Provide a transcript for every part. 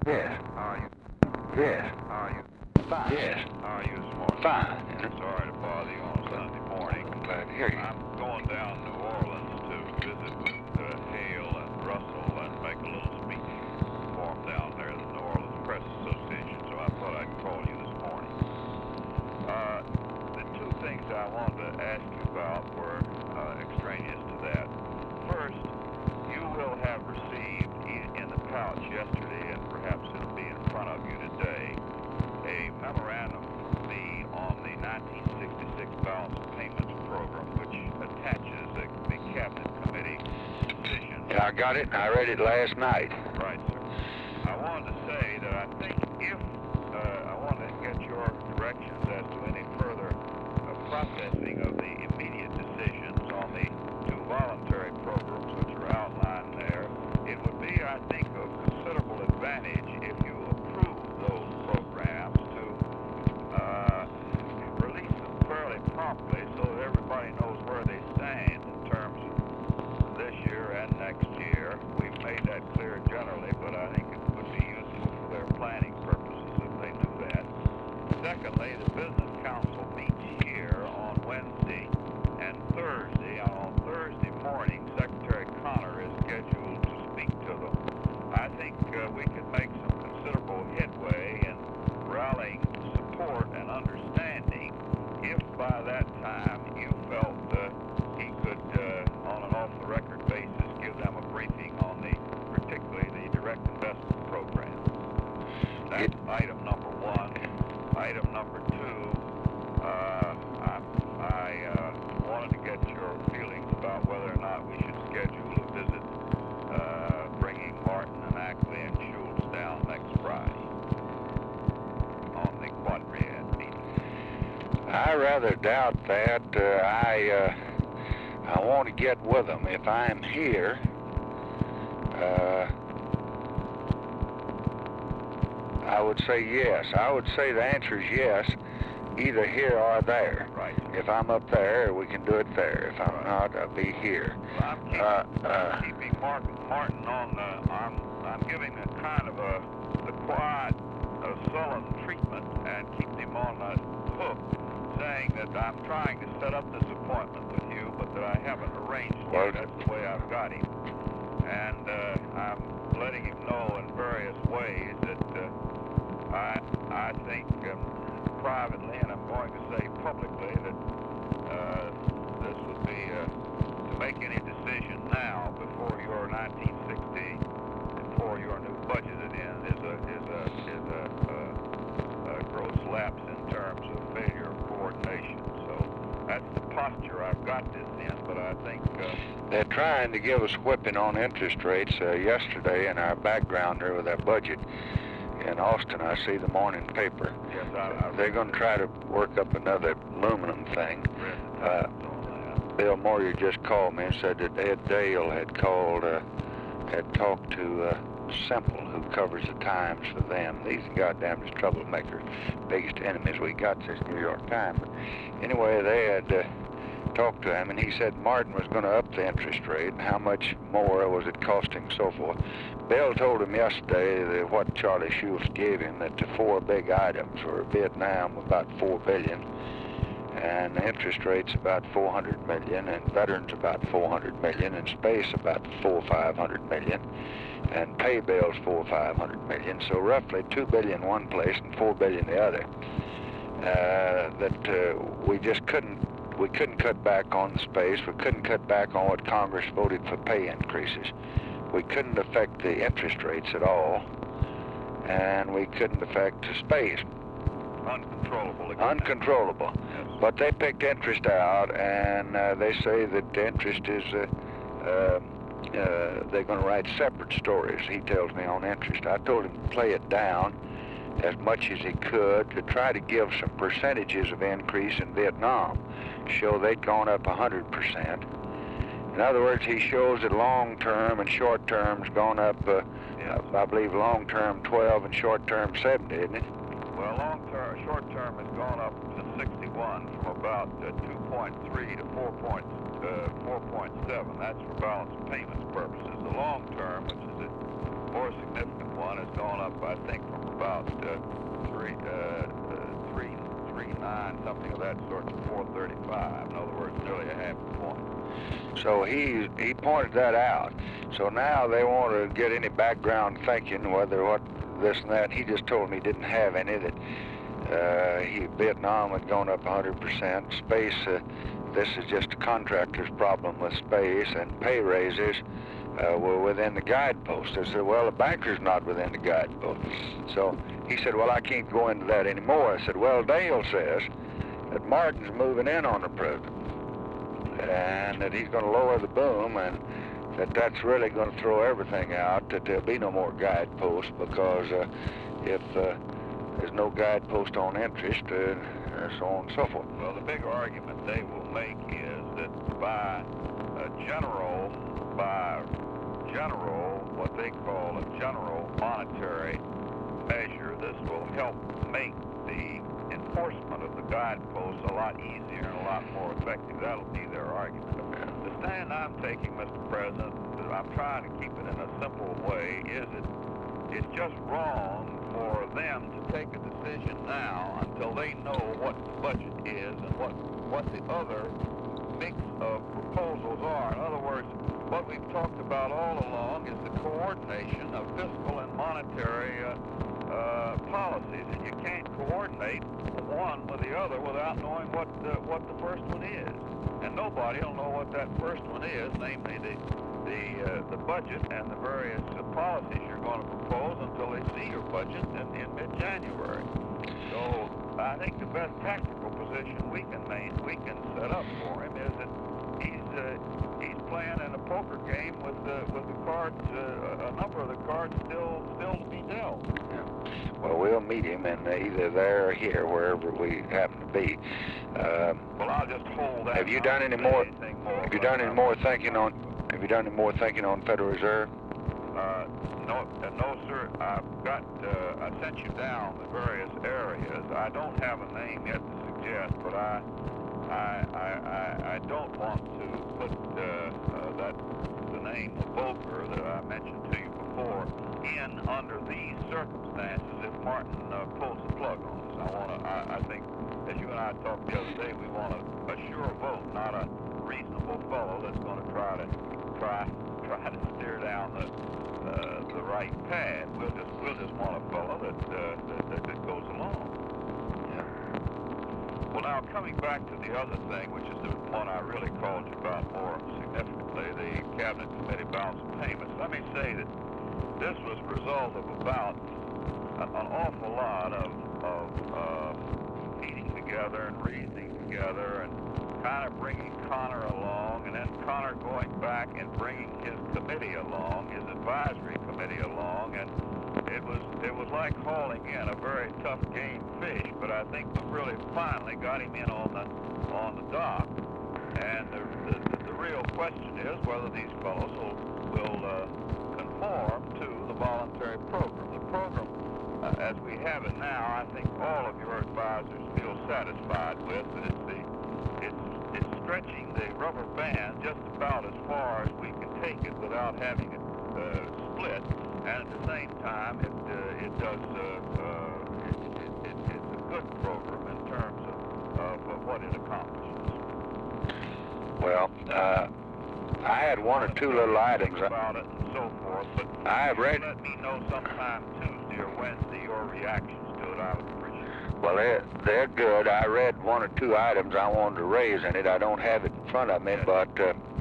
Yes. How are you? Yes. How are you? Fine. Yes. How are you this morning? Fine. Sorry to bother you on a Sunday morning. I'm glad to hear you. I'm going down New Orleans to visit with Hale and Russell and make a little speech for them down there, the New Orleans Press Association, so I thought I'd call you this morning. The two things I wanted to ask you about were extraneous to that. First, you will have received in the pouch yesterday, and perhaps it'll be in front of you today, a memorandum from me on the 1966 Balance of Payments Program, which attaches the Cabinet Committee decision. Yeah, I got it, and I read it last night. Right, sir. I wanted to say that I think if I wanted to get your directions as to any further processing of the immediate decisions on the two voluntary programs which are outlined there, it would be, I think, of considerable advantage if you approve those programs to release them fairly promptly so that everybody knows where they stand in terms of this year and next year. We've made that clear generally, but I think it would be useful for their planning purposes if they knew that. Secondly, the Business Council meets here on Wednesday and Thursday. On Thursday morning, Secretary Connor is scheduled to speak to them. I think we could make some considerable headway in rallying support and understanding if by that time you felt he could, on an off-the-record basis, give them a briefing on particularly the direct investment program. That's item number one. Item number two, I wanted to get your feelings about whether or not we should schedule a visit bringing Martin and Ackley and Schultz down next Friday on the Quadriad meeting. I rather doubt that. I want to get with them. If I'm here, I would say yes. I would say the answer is yes, either here or there. Right. If I'm up there, we can do it there. If I'm not, I'll be here. Well, I'm keeping Martin on the. I'm giving a kind of the quiet, sullen treatment and keeping him on the hook, saying that I'm trying to set up this appointment with you, but that I haven't arranged it. That's the way I've got him, and I'm letting him know in various ways that I think privately, and I'm going to say publicly, that this would be to make any decision now before your 1960, before your new budgeted in, is a gross lapse in terms of failure of coordination. So that's the posture I've got this in, but I think they're trying to give us whipping on interest rates. Yesterday in our background there with that budget in Austin, I see the morning paper. Yes, they're going to try to work up another aluminum thing. Bill Moyer just called me and said that Ed Dale had talked to Semple, who covers the Times for them. These goddamn troublemakers, biggest enemies we got, this New York Times. But anyway, they had talked to him, and he said Martin was going to up the interest rate, and how much more was it costing, so forth. Bill told him yesterday that what Charlie Schultz gave him, that the four big items were Vietnam, about $4 billion, and the interest rates about $400 million, and veterans about $400 million, and space about $400-500 million, and pay bills $400-500 million. So roughly $2 billion one place and $4 billion the other. We just couldn't cut back on the space. We couldn't cut back on what Congress voted for pay increases. We couldn't affect the interest rates at all, and we couldn't affect the space. Uncontrollable. Uncontrollable. Yes. But they picked interest out, and they say that the interest is, they're going to write separate stories, he tells me, on interest. I told him to play it down as much as he could to try to give some percentages of increase in Vietnam, show they'd gone up 100%. In other words, he shows that long-term and short-term's gone up, yes. I believe long-term 12 and short-term 70, isn't it? Well, short-term has gone up to 61 from about 2.3 to 4.7. That's for balance of payments purposes. The long-term, which is a more significant one, one has gone up, I think, from about 3.39, something of that sort, to 4.35. In other words, nearly a half a point. So he pointed that out. So now they want to get any background thinking whether what this and that. He just told me he didn't have any. That Vietnam had gone up 100%. Space, this is just a contractor's problem with space, and pay raises were within the guidepost. I said, well, the banker's not within the guidepost. So he said, well, I can't go into that anymore. I said, well, Dale says that Martin's moving in on the president, and that he's going to lower the boom, and that's really going to throw everything out, that there'll be no more guideposts, because if there's no guidepost on interest, so on and so forth. Well, the big argument they will make is that by general, what they call a general monetary measure, this will help make the enforcement of the guideposts a lot easier and a lot more effective. That'll be their argument. The stand I'm taking, Mr. President, I'm trying to keep it in a simple way, is that it's just wrong for them to take a decision now until they know what the budget is and what the other mix of proposals are. In other words, what we've talked about all along is the coordination of fiscal and monetary policies, and you can't coordinate one with the other without knowing what the first one is. And nobody will know what that first one is, namely the budget and the various policies you're going to propose, until they see your budget in mid-January. So I think the best tactical position we can set up for him is that he's playing in a poker game with the cards, a number of the cards still to be dealt. Yeah. Well, we'll meet him, and either there or here, wherever we happen to be. Well, I'll just hold that. Have you done any more? Have you done any more thinking on? Have you done any more thinking on Federal Reserve? No, sir. I sent you down the various areas. I don't have a name yet to suggest, but I don't want to put the name of Volcker that I mentioned to you before in under these circumstances if Martin pulls the plug on us. I think, as you and I talked the other day, we want a sure vote, not a reasonable fellow that's going to try to steer down the right path. We'll just want a fellow that goes along. Yeah. Well, now coming back to the other thing, which is the one I really called you about more significantly, the Cabinet Committee balance of payments. Let me say that this was a result of about an awful lot of eating together and reasoning together, and kind of bringing Connor along, and then Connor going back and bringing his committee along, his advisory committee along, and it was like hauling in a very tough game fish. But I think we really finally got him in on the dock. And the real question is whether these fellows will conform to the voluntary program. The program, as we have it now, I think all of your advisors feel satisfied with, and it's stretching the rubber band just about as far as we can take it without having it split, and at the same time it's a good program in terms of what it accomplishes. Well, I had one or two little items about it and so forth, but I have read. Let me know sometime Tuesday or Wednesday your reactions to it. I would appreciate it. Well, they're good. I read one or two items I wanted to raise in it. I don't have it in front of me, but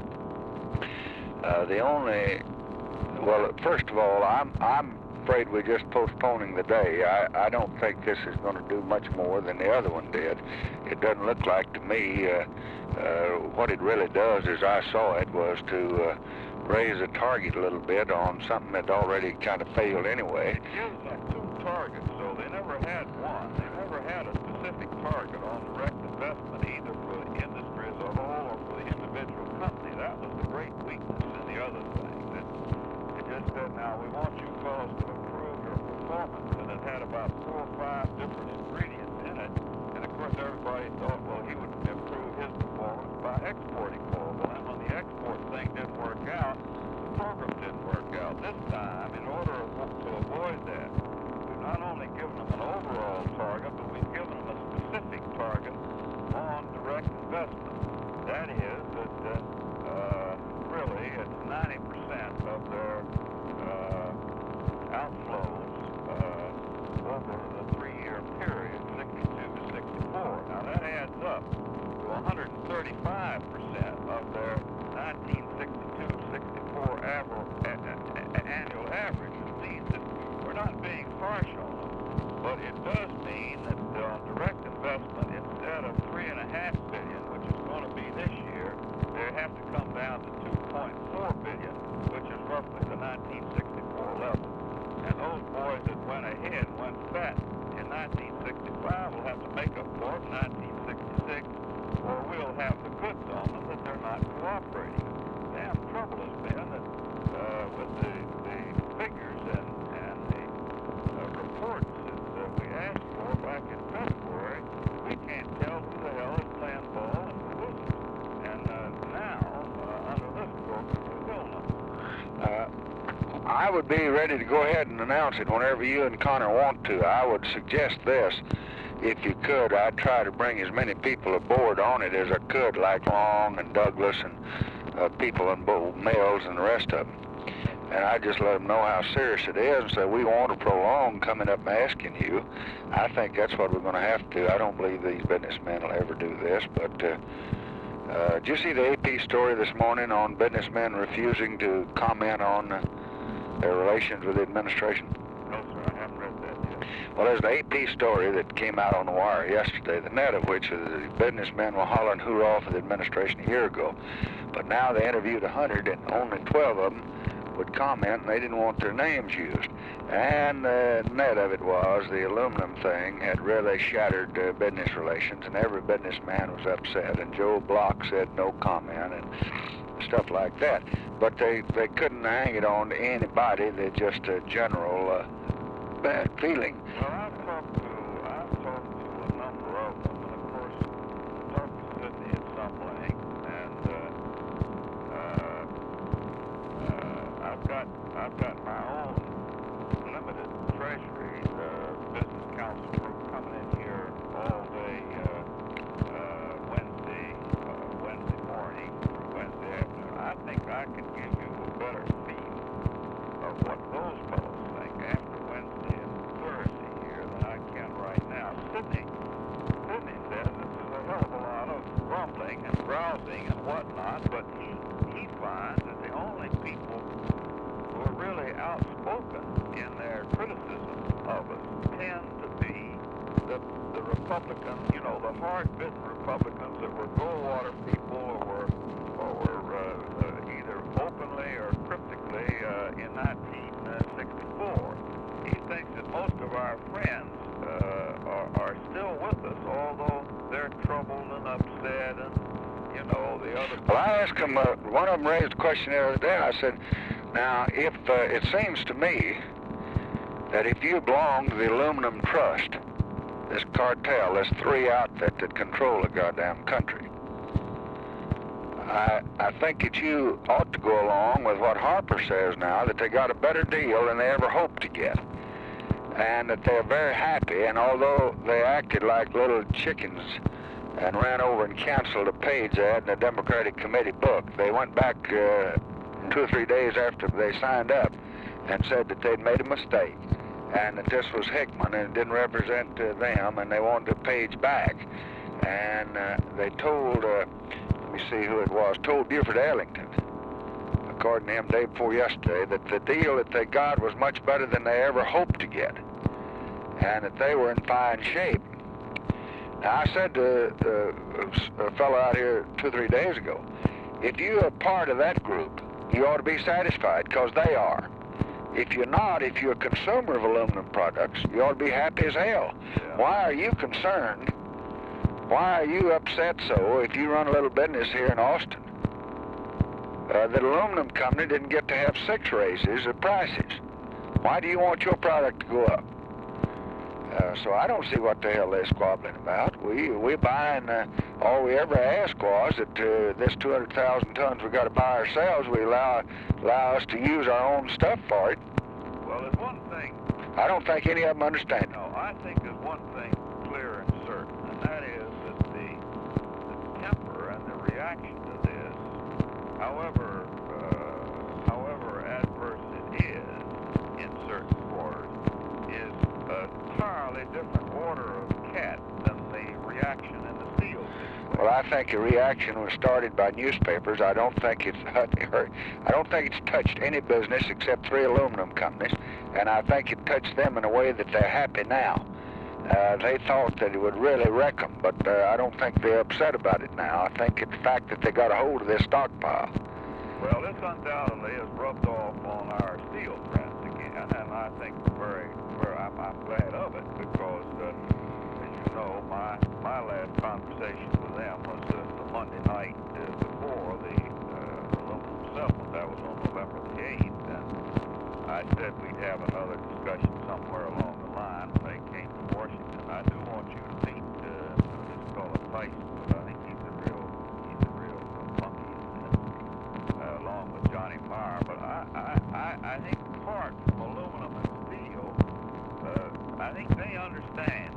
the only, well, first of all, I'm afraid we're just postponing the day. I don't think this is going to do much more than the other one did. It doesn't look like to me. What it really does, as I saw it, was to raise the target a little bit on something that already kind of failed anyway. It gives them two targets, so they never had one. They never had a specific target on direct investment, either for the industry as a whole or for the individual company. That was the great weakness in the other thing. That it just said, now we want you fellows to improve your performance, and it had about 4 or 5 different ingredients in it. And of course everybody thought, well, he would improve his performance by exporting more. Well, and when the export thing didn't work out, the program didn't work out. This time, in order to avoid it's 90% of their outflows over the 3-year period, 62 to 64. Now that adds up to 135% of their 1962-64 annual average. It means that we're not being harsh on them, but it does mean that on direct investment, instead of $3.5 billion, which is going to be this year, they have to come down to $2.4 billion, which is roughly the 1964 level. And those boys that went ahead, went fat in 1965, will have to make up for it in 1966, or we'll have the goods on them that they're not cooperating. Damn trouble has been that with the figures and the reports that we asked for back in February, we can't tell who the hell is playing ball and who isn't. And now, under this program, we will know. I would be ready to go ahead and announce it whenever you and Connor want to. I would suggest this. If you could, I'd try to bring as many people aboard on it as I could, like Long and Douglas and people in both Mills and the rest of them. And I just let them know how serious it is and say, we want to prolong coming up and asking you. I think that's what we're going to have to do. I don't believe these businessmen will ever do this, but did you see the AP story this morning on businessmen refusing to comment on their relations with the administration? No, sir, I haven't read that yet. Well, there's the AP story that came out on the wire yesterday, the net of which the businessmen were hollering hoorah for the administration a year ago. But now they interviewed 100 and only 12 of them would comment, and they didn't want their names used. And the net of it was the aluminum thing had really shattered business relations, and every businessman was upset, and Joe Block said no comment and stuff like that. But they couldn't hang it on to anybody. They're just a general bad feeling. Well, I've talked to a number of them, and of course, I talked to Sidney at some length, and I've got my own limited treasury business council group coming in here all day Wednesday morning, Wednesday afternoon. I think I can give you a better feel of what those fellows think after Wednesday and Thursday here than I can right now. Sidney says this is a hell of a lot of grumbling and grousing and whatnot, but he finds that the only people who are really outspoken in their criticism of us tend to be the Republicans, you know, the hard-bitten Republicans that were Goldwater people or were either openly or cryptically in 1964. He thinks that most of our friends are still with us, although they're troubled and upset and, you know, the other... Well, I asked him, one of them raised a question the other day. I said, now, if it seems to me that if you belong to the Aluminum Trust, this cartel, this 3 outfit that control the goddamn country, I think that you ought to go along with what Harper says now, that they got a better deal than they ever hoped to get, and that they're very happy. And although they acted like little chickens and ran over and canceled a page ad in the Democratic Committee book, they went back 2 or 3 days after they signed up and said that they'd made a mistake and that this was Hickman and it didn't represent them, and they wanted the page back. And they told, let me see who it was, told Buford Ellington, according to him day before yesterday, that the deal that they got was much better than they ever hoped to get, and that they were in fine shape. Now, I said to a fellow out here 2 or 3 days ago, if you're a part of that group, you ought to be satisfied, because they are. If you're not, if you're a consumer of aluminum products, you ought to be happy as hell. Yeah. Why are you concerned? Why are you upset so if you run a little business here in Austin? The aluminum company didn't get to have 6 raises of prices. Why do you want your product to go up? So I don't see what the hell they're squabbling about. We're buying, all we ever asked was that this 200,000 tons we got to buy ourselves, we allow us to use our own stuff for it. Well, there's one thing. I don't think any of them understand. No, I think there's one thing clear and certain, and that is that the temper and the reaction to this, however I think a reaction was started by newspapers. I don't think it's touched any business except 3 aluminum companies, and I think it touched them in a way that they're happy now. They thought that it would really wreck them, but I don't think they're upset about it now. I think it's the fact that they got a hold of their stockpile. Well, this undoubtedly has rubbed off on our steel friends again, and I think I'm glad of it, because as you know, my last conversation with them was the Monday night before the aluminum settlement. That was on November the 8th, and I said we'd have another discussion somewhere along the line when they came to Washington. I do want you to meet this fellow Tyson, but I think he's a real funky, along with Johnny Meyer. But I think apart from aluminum and steel, I think they understand